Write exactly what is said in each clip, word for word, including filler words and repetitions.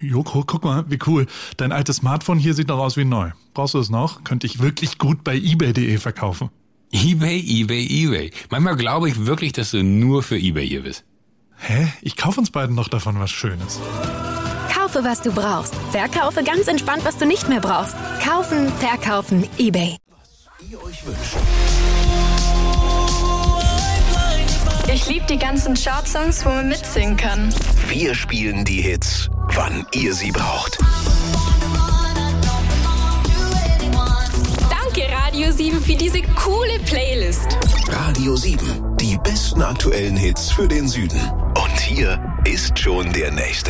Joko, guck mal, wie cool. Dein altes Smartphone hier sieht noch aus wie neu. Brauchst du es noch? Könnte ich wirklich gut bei ebay punkt de verkaufen. eBay, eBay, eBay. Manchmal glaube ich wirklich, dass du nur für eBay hier bist. Hä? Ich kaufe uns beiden noch davon was Schönes. Kaufe, was du brauchst. Verkaufe ganz entspannt, was du nicht mehr brauchst. Kaufen, verkaufen, eBay. Was ihr euch wünscht. Ich liebe die ganzen Chartsongs, wo man mitsingen kann. Wir spielen die Hits, wann ihr sie braucht. Danke, Radio sieben, für diese coole Playlist. Radio sieben, die besten aktuellen Hits für den Süden. Und hier ist schon der nächste.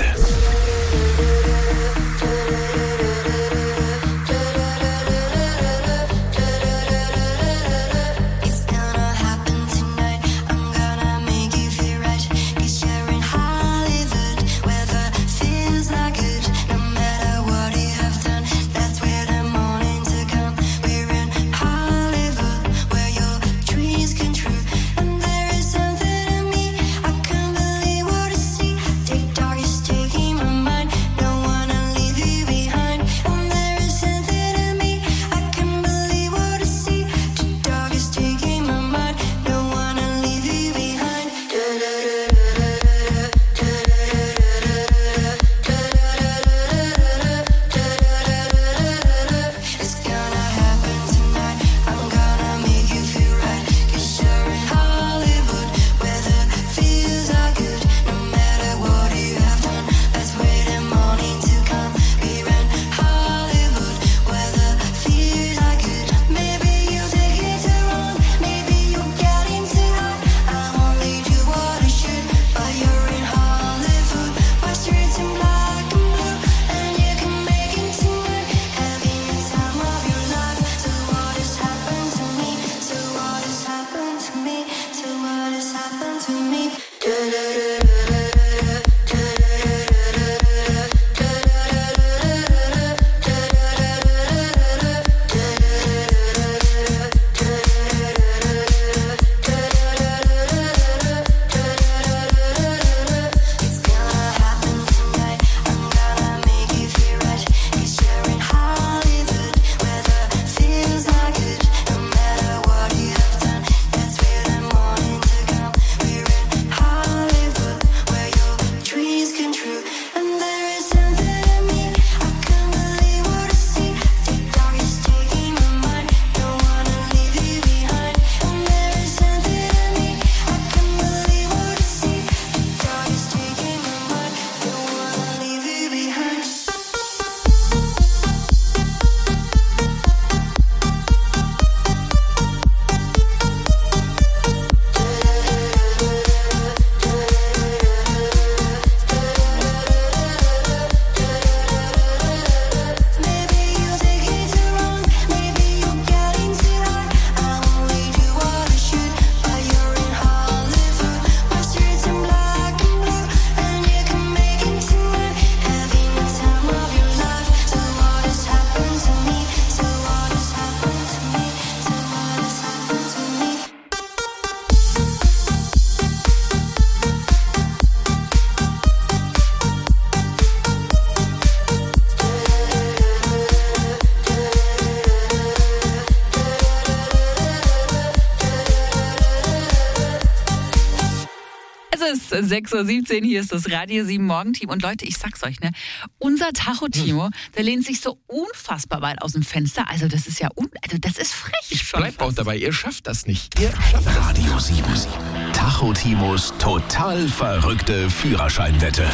sechs Uhr siebzehn, hier ist das Radio sieben Morgenteam. Und Leute, ich sag's euch, ne, unser Tacho-Timo, der lehnt sich so unfassbar weit aus dem Fenster. Also das ist ja, un also das ist frech. Ich bleib auch dabei, ihr schafft das nicht. Ihr schafft das Radio sieben. Tacho-Timos total verrückte Führerscheinwette.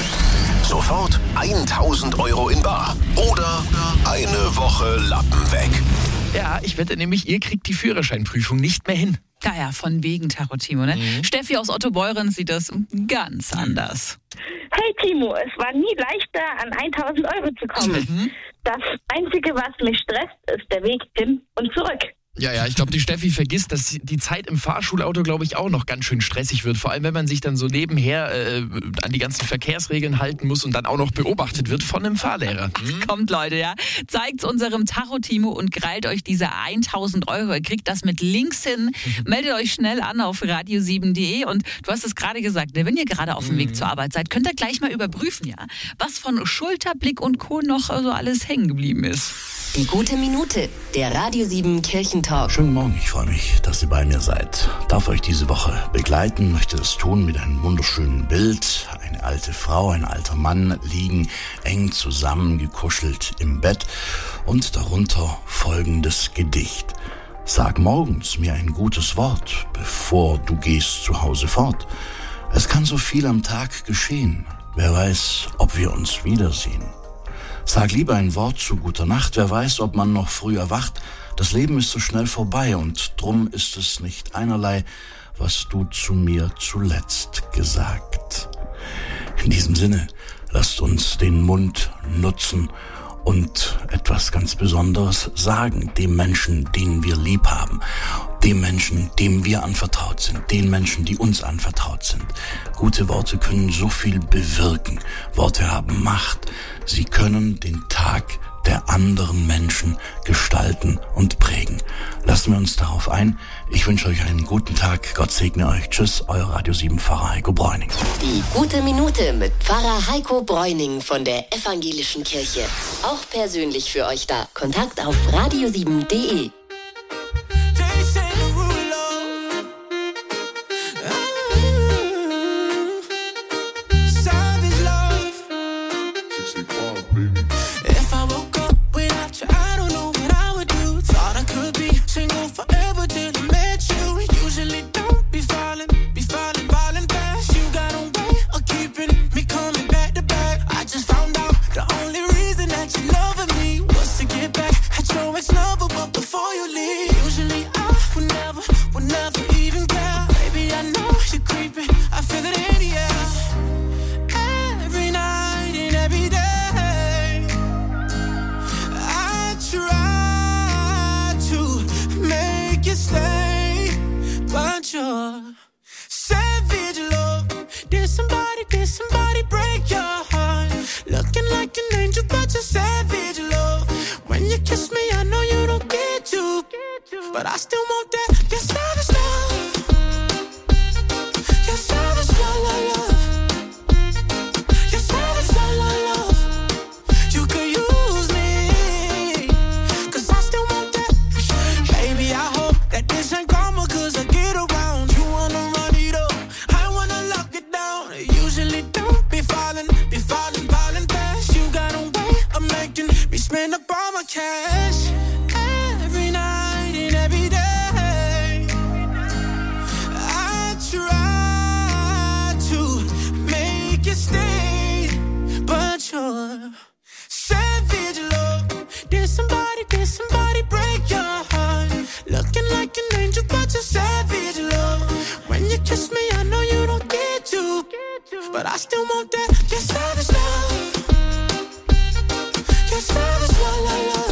Sofort tausend Euro in bar oder eine Woche Lappen weg. Ja, ich wette nämlich, ihr kriegt die Führerscheinprüfung nicht mehr hin. Naja, von wegen Tacho-Timo, ne? Mhm. Steffi aus Ottobeuren sieht das ganz anders. Hey Timo, es war nie leichter, an tausend Euro zu kommen. Mhm. Das Einzige, was mich stresst, ist der Weg hin und zurück. Ja, ja, ich glaube, die Steffi vergisst, dass die Zeit im Fahrschulauto, glaube ich, auch noch ganz schön stressig wird. Vor allem, wenn man sich dann so nebenher äh, an die ganzen Verkehrsregeln halten muss und dann auch noch beobachtet wird von einem Fahrlehrer. Hm? Kommt, Leute, ja. Zeigt's unserem Tacho-Timo und krallt euch diese tausend Euro. Ihr kriegt das mit Links hin. Meldet euch schnell an auf radio sieben punkt de. Und du hast es gerade gesagt, wenn ihr gerade auf dem Weg zur Arbeit seid, könnt ihr gleich mal überprüfen, ja, was von Schulterblick und Co. noch so alles hängen geblieben ist. Die gute Minute, der Radio sieben Kirchentalk. Schönen Morgen, ich freue mich, dass ihr bei mir seid. Darf euch diese Woche begleiten, möchte das tun mit einem wunderschönen Bild. Eine alte Frau, ein alter Mann liegen eng zusammen gekuschelt im Bett und darunter folgendes Gedicht. Sag morgens mir ein gutes Wort, bevor du gehst zu Hause fort. Es kann so viel am Tag geschehen, wer weiß, ob wir uns wiedersehen. Sag lieber ein Wort zu guter Nacht, wer weiß, ob man noch früh erwacht. Das Leben ist so schnell vorbei und drum ist es nicht einerlei, was du zu mir zuletzt gesagt. In diesem Sinne, lasst uns den Mund nutzen und etwas ganz Besonderes sagen, dem Menschen, den wir lieb haben, dem Menschen, dem wir anvertraut sind, den Menschen, die uns anvertraut sind. Gute Worte können so viel bewirken. Worte haben Macht. Sie können den Tag der anderen Menschen gestalten und prägen. Lassen wir uns darauf ein. Ich wünsche euch einen guten Tag. Gott segne euch. Tschüss, euer Radio sieben Pfarrer Heiko Bräuning. Die gute Minute mit Pfarrer Heiko Bräuning von der Evangelischen Kirche. Auch persönlich für euch da. Kontakt auf radio sieben punkt de. But I still want that, your savage love. Your savage love, love, love. Your savage love, love, love. You could use me, cause I still want that. Baby, I hope that this ain't karma, cause I get around. You wanna run it up, I wanna lock it down. Usually don't be falling, be falling, falling fast. You got a way of making me spend up all my cash. Every night and every day, I try to make it stay, but you're savage love. Did somebody, did somebody break your heart? Looking like an angel, but you're savage love. When you kiss me, I know you don't get to, but I still want that. Your savage love. Your savage love, love, love.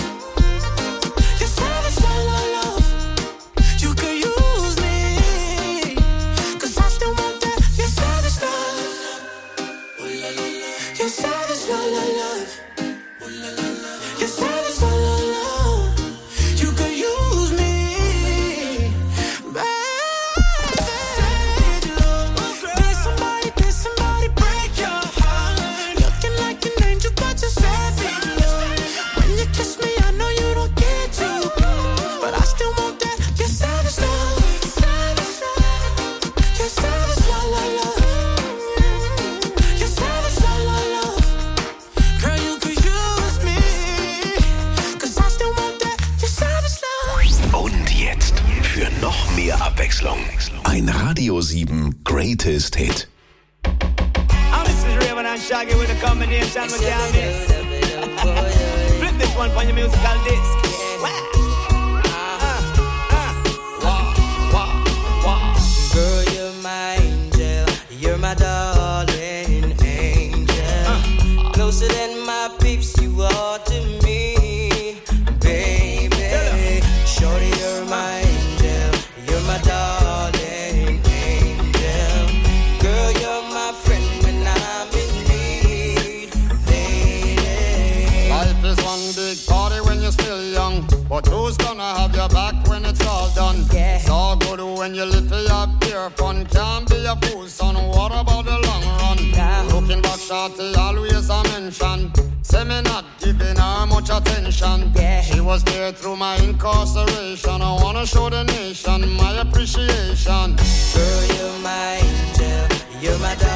Abwechslung. Ein Radio sieben Greatest Hit. I'm Missus Raven and Shaggy with a combination we can't miss. Flip this one on your musical disc. Girl, you're my angel. You're my darling angel. Closer than my peeps, you are to me, baby. Shorty, one big party when you're still young, but who's gonna have your back when it's all done? Yeah. It's all good when you live for your pure fun. Can't be a fool, son. What about the long run? Yeah. Looking back, shorty, always a mention. Say me not giving her much attention. Yeah. She was there through my incarceration. I wanna show the nation my appreciation. Girl, you're my angel, you're my darling.